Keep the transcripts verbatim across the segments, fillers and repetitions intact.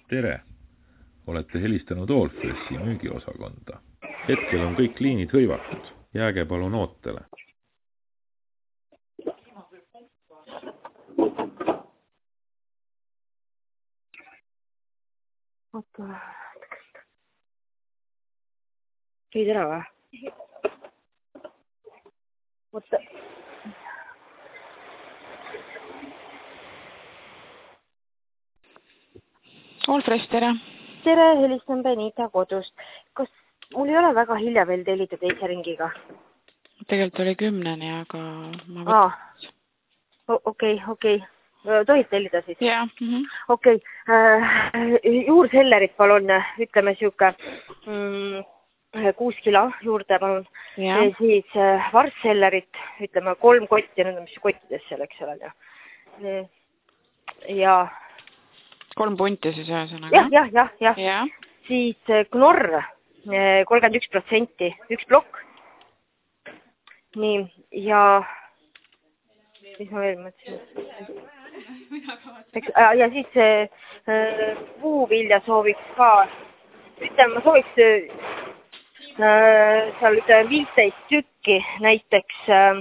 Tere! Olete helistanud Allfressi müügiosakonda. Hetkel on kõik liinid hõivatud. Jääge palun ootele. Oota. Käid ära või? Oota. Allfress, tere. Tere, helistan Benita kodust. Kas mul ei ole väga hilja veel tellida teise ringiga? Tegelikult oli kümneni, aga ma võtan. Aa, okei, okei. Tohid tellida siis? Jaa. Mhm. Okei. Juursellerit palun, ütleme siuke mm, kuus kilo juurde palun. Ja. Ja siis varssellerit, ütleme kolm kotti, mis kottides selleks olen. Ja. ja kolm punti siis ühesõnaga. Jah, jah, jah, jah. Ja. Siis knorr, kolmkümmend üks protsenti, üks plokk. Nii, ja mis ma veel mõtlesin? Ja siis äh, puuvilja sooviks ka, ütleme, ma sooviks äh, seal ütleme viisteist tükki näiteks äh,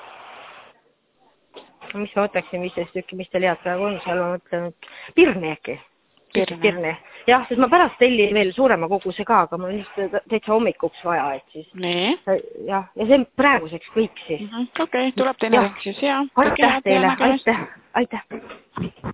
mis ma mõtleksin viisteist tükki, mis teil head praegu on, seal ma mõtlen, et pirni äkki. Pirni. Pirni. Jah, sest ma pärast tellin veel suurema koguse ka, aga ma lihtsalt täitsa hommikuks vaja, et siis. Nii. Jah, ja see praeguseks kõik siis. Mm -hmm. Okei, okay, tuleb teine ring siis, jah. Aitäh teile, aitäh, aitäh.